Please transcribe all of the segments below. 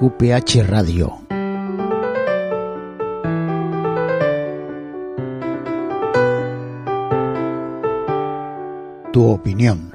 QPH Radio. Tu opinión.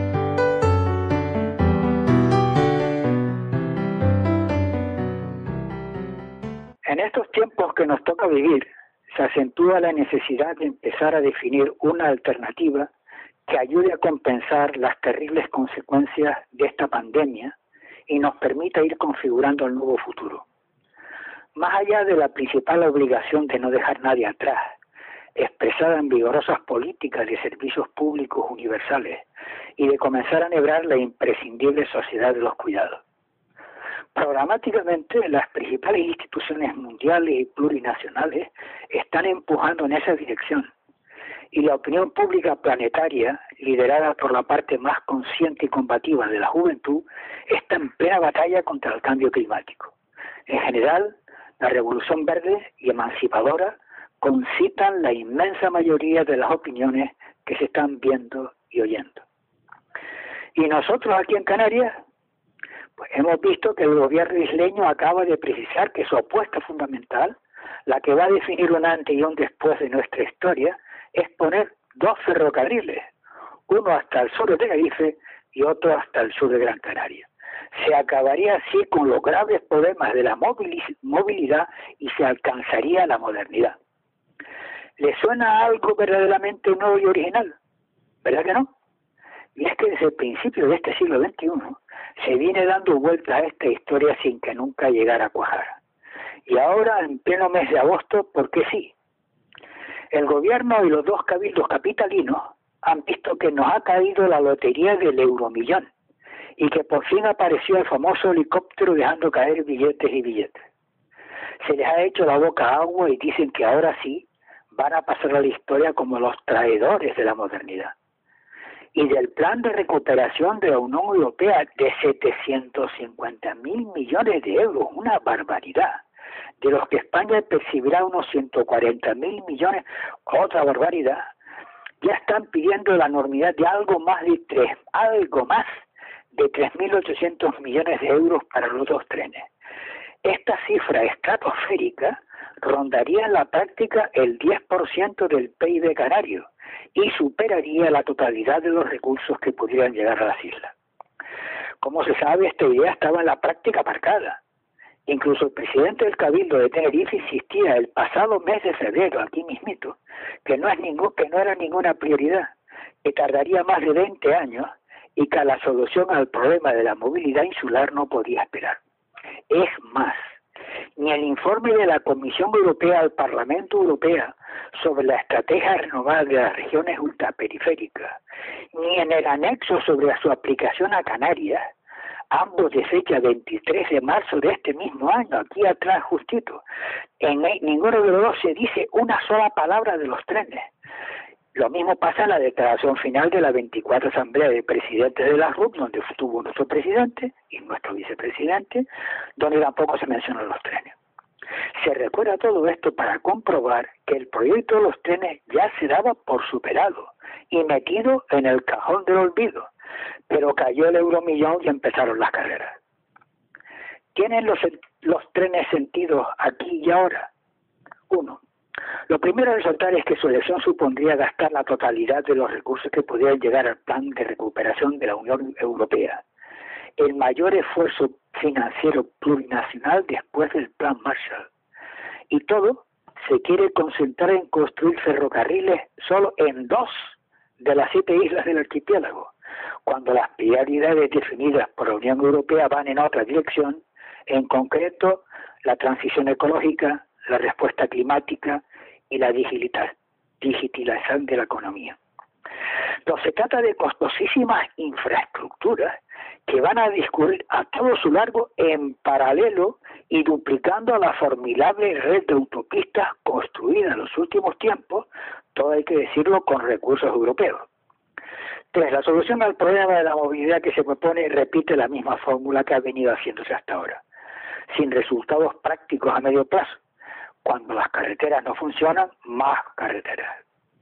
En estos tiempos que nos toca vivir, se acentúa la necesidad de empezar a definir una alternativa que ayude a compensar las terribles consecuencias de esta pandemia y nos permita ir configurando el nuevo futuro. Más allá de la principal obligación de no dejar nadie atrás, expresada en vigorosas políticas de servicios públicos universales y de comenzar a enhebrar la imprescindible sociedad de los cuidados. Programáticamente, las principales instituciones mundiales y plurinacionales están empujando en esa dirección, y la opinión pública planetaria, liderada por la parte más consciente y combativa de la juventud, está en plena batalla contra el cambio climático. En general, la revolución verde y emancipadora concitan la inmensa mayoría de las opiniones que se están viendo y oyendo. Y nosotros aquí en Canarias, pues hemos visto que el gobierno isleño acaba de precisar que su apuesta fundamental, la que va a definir un antes y un después de nuestra historia, es poner dos ferrocarriles, uno hasta el sur de Tenerife y otro hasta el sur de Gran Canaria. Se acabaría así con los graves problemas de la movilidad y se alcanzaría la modernidad. ¿Le suena algo verdaderamente nuevo y original? ¿Verdad que no? Y es que desde el principio de este siglo XXI se viene dando vueltas a esta historia sin que nunca llegara a cuajar. Y ahora, en pleno mes de agosto, ¿por qué sí? El gobierno y los dos cabildos capitalinos han visto que nos ha caído la lotería del euromillón y que por fin apareció el famoso helicóptero dejando caer billetes y billetes. Se les ha hecho la boca agua y dicen que ahora sí van a pasar a la historia como los traidores de la modernidad. Y del plan de recuperación de la Unión Europea de 750.000 millones de euros, una barbaridad, de los que España percibirá unos 140.000 millones, otra barbaridad, ya están pidiendo la enormidad de algo más de 3.800 millones de euros para los dos trenes. Esta cifra estratosférica rondaría en la práctica el 10% del PIB canario y superaría la totalidad de los recursos que pudieran llegar a las islas. Como se sabe, esta idea estaba en la práctica aparcada. Incluso el presidente del Cabildo de Tenerife insistía el pasado mes de febrero, aquí mismito, que no era ninguna prioridad, que tardaría más de 20 años y que la solución al problema de la movilidad insular no podía esperar. Es más, ni el informe de la Comisión Europea al Parlamento Europeo sobre la estrategia renovada de las regiones ultraperiféricas, ni en el anexo sobre su aplicación a Canarias, ambos de fecha 23 de marzo de este mismo año, aquí atrás justito, en ninguno de los dos se dice una sola palabra de los trenes. Lo mismo pasa en la declaración final de la 24 Asamblea de Presidentes de la RUP, donde estuvo nuestro presidente y nuestro vicepresidente, donde tampoco se mencionan los trenes. Se recuerda todo esto para comprobar que el proyecto de los trenes ya se daba por superado y metido en el cajón del olvido, pero cayó el euromillón y empezaron las carreras. ¿Tienen los trenes sentido aquí y ahora? Uno. Lo primero a resaltar es que su elección supondría gastar la totalidad de los recursos que pudieran llegar al plan de recuperación de la Unión Europea, el mayor esfuerzo financiero plurinacional después del plan Marshall. Y todo se quiere concentrar en construir ferrocarriles solo en 2 de las 7 islas del archipiélago, cuando las prioridades definidas por la Unión Europea van en otra dirección, en concreto la transición ecológica, la respuesta climática y la digitalización de la economía. Pero se trata de costosísimas infraestructuras que van a discurrir a todo su largo en paralelo y duplicando la formidable red de autopistas construida en los últimos tiempos, todo hay que decirlo con recursos europeos. 3. La solución al problema de la movilidad que se propone repite la misma fórmula que ha venido haciéndose hasta ahora, sin resultados prácticos a medio plazo. Cuando las carreteras no funcionan, más carreteras.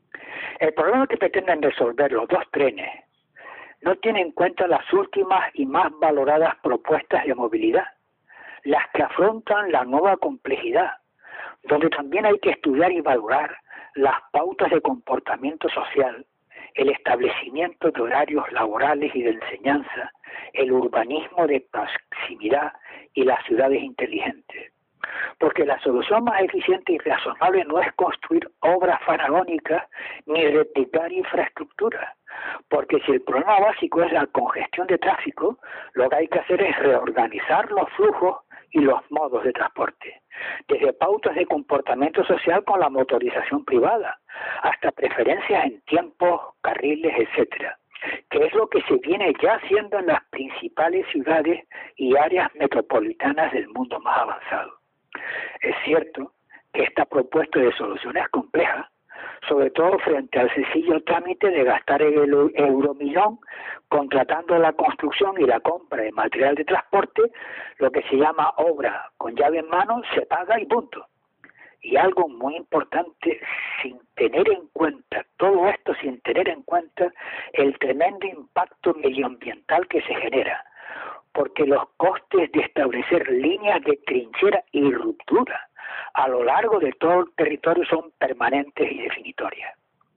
El problema que pretenden resolver los dos trenes no tiene en cuenta las últimas y más valoradas propuestas de movilidad, las que afrontan la nueva complejidad, donde también hay que estudiar y valorar las pautas de comportamiento social, el establecimiento de horarios laborales y de enseñanza, el urbanismo de proximidad y las ciudades inteligentes. Porque la solución más eficiente y razonable no es construir obras faraónicas ni replicar infraestructura, porque si el problema básico es la congestión de tráfico, lo que hay que hacer es reorganizar los flujos y los modos de transporte, desde pautas de comportamiento social con la motorización privada, hasta preferencias en tiempos, carriles, etcétera, que es lo que se viene ya haciendo en las principales ciudades y áreas metropolitanas del mundo más avanzado. Es cierto que esta propuesta de solución es compleja, sobre todo frente al sencillo trámite de gastar el euromillón contratando la construcción y la compra de material de transporte, lo que se llama obra con llave en mano, se paga y punto. Y algo muy importante, sin tener en cuenta todo esto, sin tener en cuenta el tremendo impacto medioambiental que se genera, porque los costes de establecer líneas de trinchera y ruptura a lo largo de todo el territorio son permanentes y definitorias.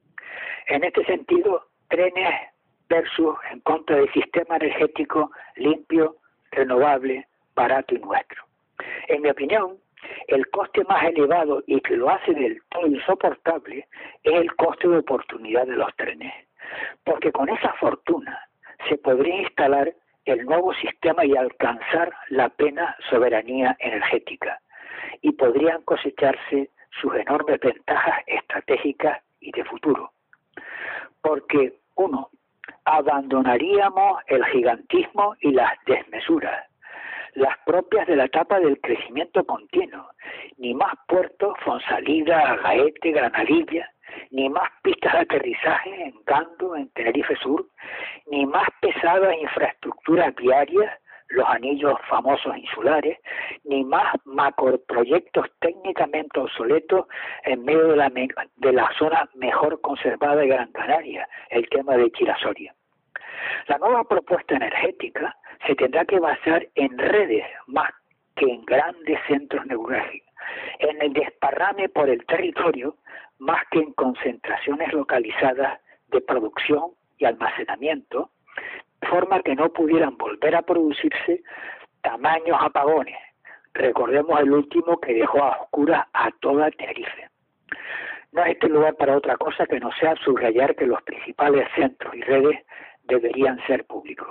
En este sentido, trenes versus en contra del sistema energético limpio, renovable, barato y nuestro. En mi opinión, el coste más elevado y que lo hace del todo insoportable es el coste de oportunidad de los trenes, porque con esa fortuna se podría instalar el nuevo sistema y alcanzar la plena soberanía energética, y podrían cosecharse sus enormes ventajas estratégicas y de futuro. Porque, uno, abandonaríamos el gigantismo y las desmesuras, las propias de la etapa del crecimiento continuo, ni más puertos, Fonsalida, Gaete, Granadilla, ni más pistas de aterrizaje en Gando, en Tenerife Sur, ni más pesadas infraestructuras viarias, los anillos famosos insulares, ni más macroproyectos técnicamente obsoletos en medio de la zona mejor conservada de Gran Canaria, el tema de Chirasoria. La nueva propuesta energética se tendrá que basar en redes más que en grandes centros neurálgicos, en el desparrame por el territorio más que en concentraciones localizadas de producción y almacenamiento, de forma que no pudieran volver a producirse tamaños apagones. Recordemos el último que dejó a oscuras a toda Tenerife. No es este lugar para otra cosa que no sea subrayar que los principales centros y redes deberían ser públicos.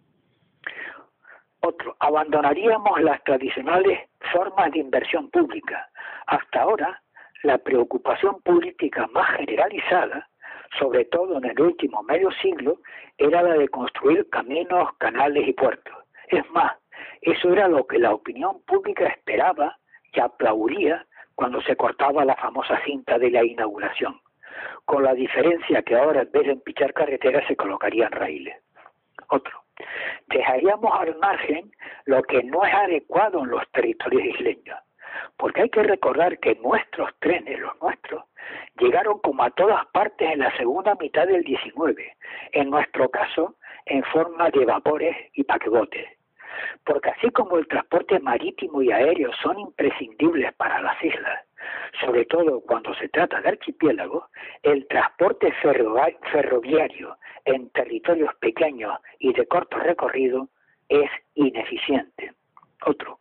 Otro, abandonaríamos las tradicionales formas de inversión pública. Hasta ahora, la preocupación política más generalizada, sobre todo en el último medio siglo, era la de construir caminos, canales y puertos. Es más, eso era lo que la opinión pública esperaba y aplaudía cuando se cortaba la famosa cinta de la inauguración, con la diferencia que ahora en vez de empichar carreteras se colocarían raíles. Otro, dejaríamos al margen lo que no es adecuado en los territorios isleños, porque hay que recordar que nuestros trenes, los nuestros, llegaron como a todas partes en la segunda mitad del 19, en nuestro caso en forma de vapores y paquebotes, porque así como el transporte marítimo y aéreo son imprescindibles para las islas, sobre todo cuando se trata de archipiélagos, el transporte ferroviario en territorios pequeños y de corto recorrido es ineficiente. Otro,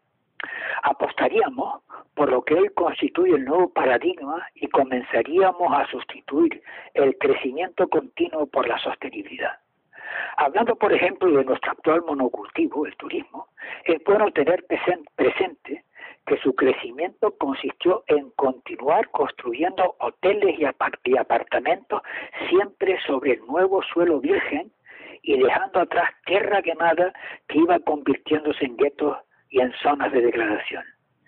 apostaríamos por lo que hoy constituye el nuevo paradigma y comenzaríamos a sustituir el crecimiento continuo por la sostenibilidad. Hablando, por ejemplo, de nuestro actual monocultivo, el turismo, es bueno tener presente que su crecimiento consistió en continuar construyendo hoteles y apartamentos siempre sobre el nuevo suelo virgen y dejando atrás tierra quemada que iba convirtiéndose en guetos y en zonas de degradación.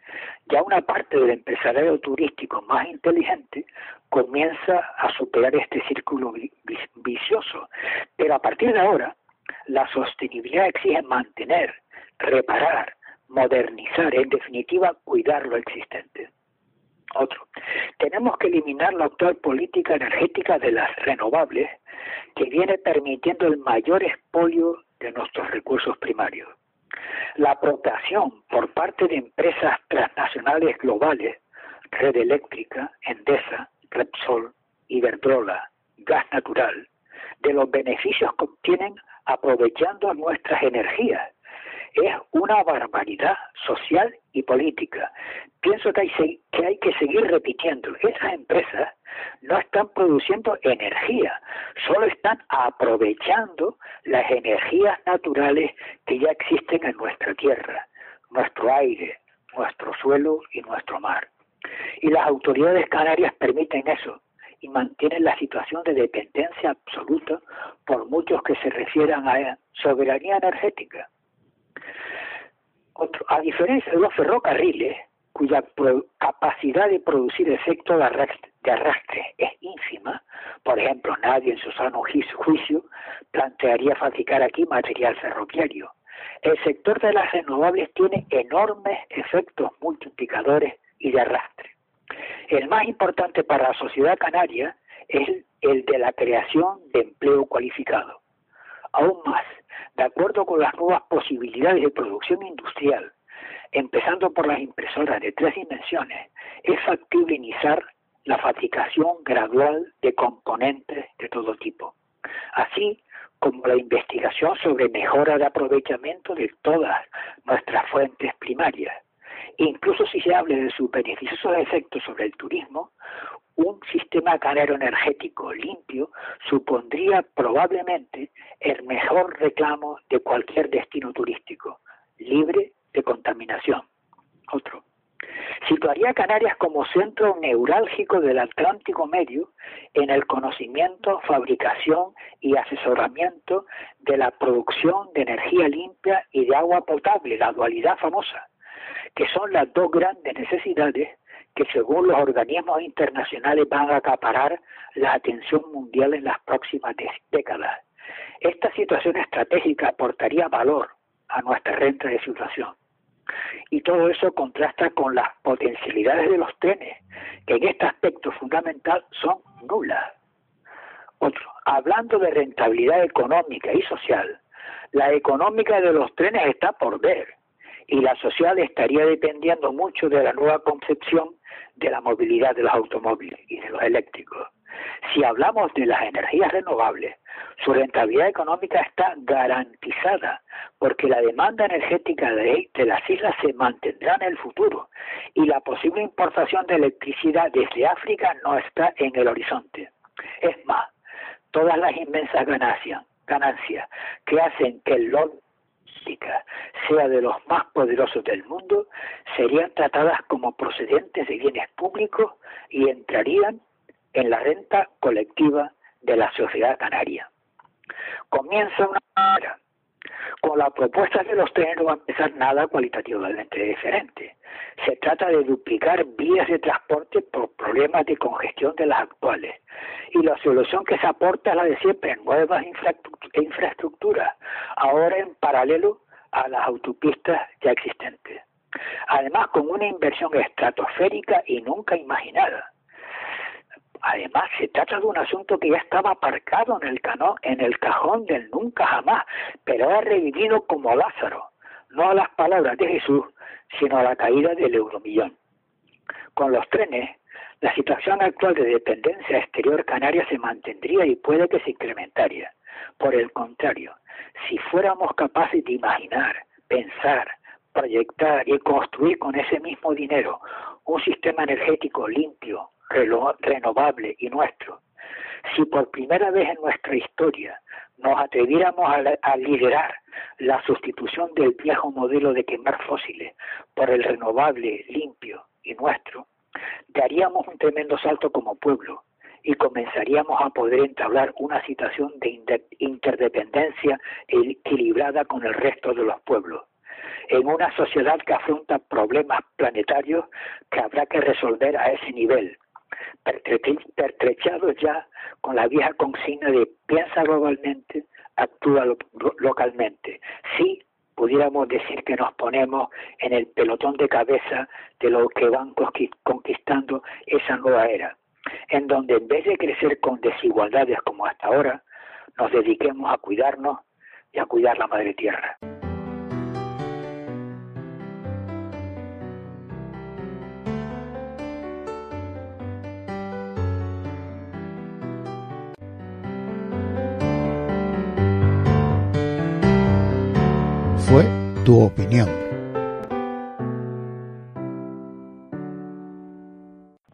Ya una parte del empresariado turístico más inteligente comienza a superar este círculo vicioso, pero a partir de ahora la sostenibilidad exige mantener, reparar, modernizar, en definitiva cuidar lo existente. Otro, tenemos que eliminar la actual política energética de las renovables que viene permitiendo el mayor expolio de nuestros recursos primarios. La apropiación por parte de empresas transnacionales globales, Red Eléctrica, Endesa, Repsol, Iberdrola, Gas Natural, de los beneficios que obtienen aprovechando nuestras energías, es una barbaridad social y política. Pienso que hay que seguir repitiendo. Esas empresas no están produciendo energía, solo están aprovechando las energías naturales que ya existen en nuestra tierra, nuestro aire, nuestro suelo y nuestro mar. Y las autoridades canarias permiten eso y mantienen la situación de dependencia absoluta por muchos que se refieran a soberanía energética. A diferencia de los ferrocarriles, cuya capacidad de producir efecto de arrastre es ínfima, por ejemplo, nadie en su sano juicio plantearía fabricar aquí material ferroviario. El sector de las renovables tiene enormes efectos multiplicadores y de arrastre. El más importante para la sociedad canaria es el de la creación de empleo cualificado. Aún más, de acuerdo con las nuevas posibilidades de producción industrial, empezando por las impresoras de 3 dimensiones, es factible iniciar la fabricación gradual de componentes de todo tipo, así como la investigación sobre mejora de aprovechamiento de todas nuestras fuentes primarias. Incluso si se hable de sus beneficiosos efectos sobre el turismo, un sistema canario energético limpio supondría probablemente el mejor reclamo de cualquier destino turístico, libre de contaminación. Otro. Situaría a Canarias como centro neurálgico del Atlántico Medio en el conocimiento, fabricación y asesoramiento de la producción de energía limpia y de agua potable, la dualidad famosa, que son las dos grandes necesidades que según los organismos internacionales van a acaparar la atención mundial en las próximas décadas. Esta situación estratégica aportaría valor a nuestra renta de situación. Y todo eso contrasta con las potencialidades de los trenes, que en este aspecto fundamental son nulas. Otro, hablando de rentabilidad económica y social, la económica de los trenes está por ver, y la social estaría dependiendo mucho de la nueva concepción de la movilidad de los automóviles y de los eléctricos. Si hablamos de las energías renovables, su rentabilidad económica está garantizada porque la demanda energética de las islas se mantendrá en el futuro y la posible importación de electricidad desde África no está en el horizonte. Es más, todas las inmensas ganancias que hacen que el sea de los más poderosos del mundo, serían tratadas como procedentes de bienes públicos y entrarían en la renta colectiva de la sociedad canaria. Comienza una era. Con la propuesta de los trenes no va a empezar nada cualitativamente diferente. Se trata de duplicar vías de transporte por problemas de congestión de las actuales. Y la solución que se aporta es la de siempre, nuevas infraestructuras, ahora en paralelo a las autopistas ya existentes. Además, con una inversión estratosférica y nunca imaginada. Además, se trata de un asunto que ya estaba aparcado en el cajón del nunca jamás, pero ha revivido como Lázaro, no a las palabras de Jesús, sino a la caída del euromillón. Con los trenes, la situación actual de dependencia exterior canaria se mantendría y puede que se incrementaría. Por el contrario, si fuéramos capaces de imaginar, pensar, proyectar y construir con ese mismo dinero un sistema energético limpio, renovable y nuestro, si por primera vez en nuestra historia nos atreviéramos a liderar la sustitución del viejo modelo de quemar fósiles por el renovable, limpio y nuestro, daríamos un tremendo salto como pueblo y comenzaríamos a poder entablar una situación de interdependencia equilibrada con el resto de los pueblos, en una sociedad que afronta problemas planetarios que habrá que resolver a ese nivel, pertrechados ya con la vieja consigna de piensa globalmente, actúa localmente. Sí, pudiéramos decir que nos ponemos en el pelotón de cabeza de los que van conquistando esa nueva era, en donde en vez de crecer con desigualdades como hasta ahora, nos dediquemos a cuidarnos y a cuidar la madre tierra. fue tu opinión.